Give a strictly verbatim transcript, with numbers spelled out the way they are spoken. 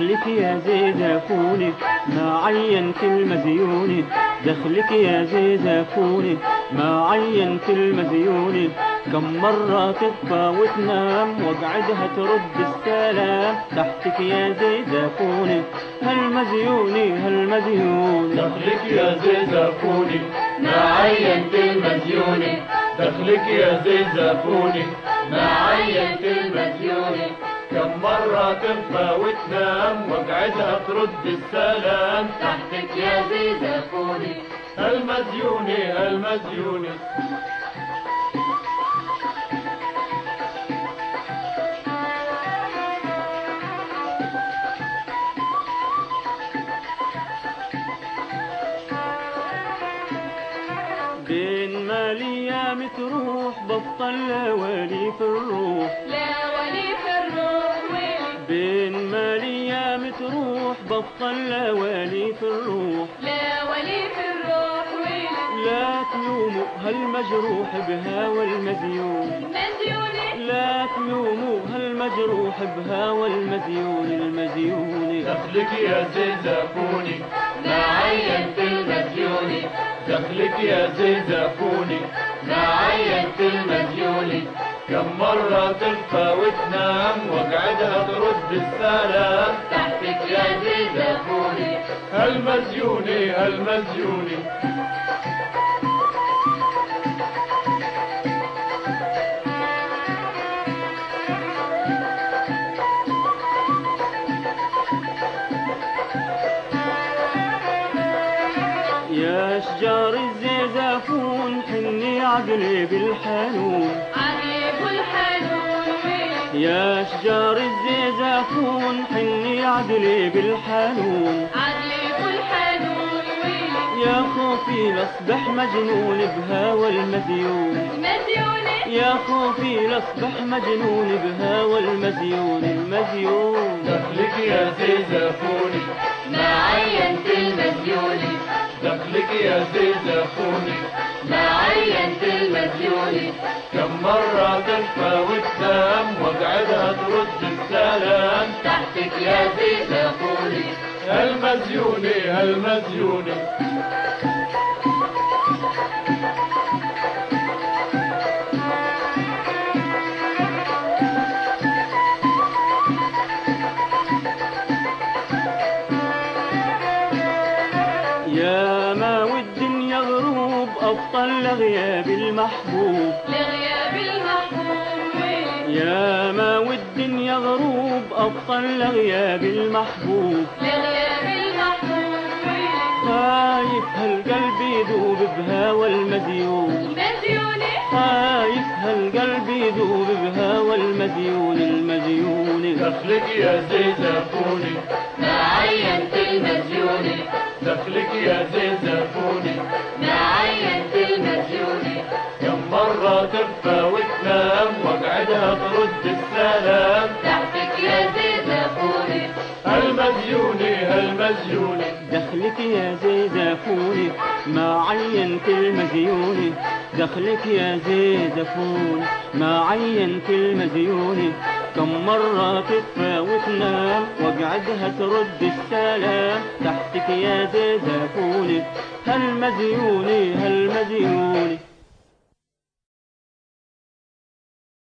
دخلك يا زيزفوني ما عينت المزيوني، دخلك يا زيزفوني ما عينت المزيوني. كم مرة تطفى وتنام واقعدها ترد السلام تحتك يا زيزفوني هالمزيوني هالمزيوني. دخلك يا زيزفوني ما عينت المزيوني، دخلك يا زيزفوني ما عينت المزيوني. كم مرة تطفى وتنام واقعدها ترد السلام تحتك يا زيزفوني المزيوني المزيوني. بين ما الايام تروح بطل لوالي في الروح، لا ولي في الروح ويلي. بين ما الايام تروح بطل لوالي في الروح، لا ولي في الروح ويلي. لا تلوموا هالمجروح بهوى المزيون، مزيوني لا تلوموا هالمجروح بهوى المزيون المزيون. دخلك يا زيزفوني ما عينت المزيوني، دخلك يا زيزفوني ما عينت المزيوني. كم مرة تطفى وتنام واقعدها ترد السلام تحتك يا زيزفوني المزيوني المزيوني. يا اشجار الزيزفون حني عقلي بالحنون، عقلي بالحنون ويلي. يا اشجار الزيزفون حني عقلي بالحنون، عقلي بالحنون ويلي. يا خوفي لاصبح مجنون بهوى المزيون، مزيوني يا خوفي لاصبح مجنون بهوى المزيون المزيون. دخلك يا زيزفوني ما عينت المزيوني، دخلك يا زيزفوني ما عينت المزيوني. كم مرة تطفى وتنام واقعدها ترد السلام تحتك يا زيزفوني المزيوني المزيوني. يا ما والدنيا غروب أبطل لغياب المحبوب، لغياب المحبوب ويلي. يا ما والدنيا غروب أبطل لغياب المحبوب. لغياب المحبوب ويلي. خايف هالقلب يذوب بهوى المزيون، مزيوني خايف هالقلب يذوب بهوى المزيون المزيون. دخلك يا زيزفوني ما عينت المزيوني، دخلك يا زيزفوني ما عينت المزيوني. كم مرة تطفى وتنام واقعدها ترد السلام تحتك يا زيزفوني المزيوني المزيوني. دخلك يا زيزفوني ما عينت المزيون، دخلك يا زيزفون ما عينت المزيون. كم مرة تطفى وتنام واقعدها ترد السلام تحتك يا زيزفوني هالمزيوني هالمزيوني.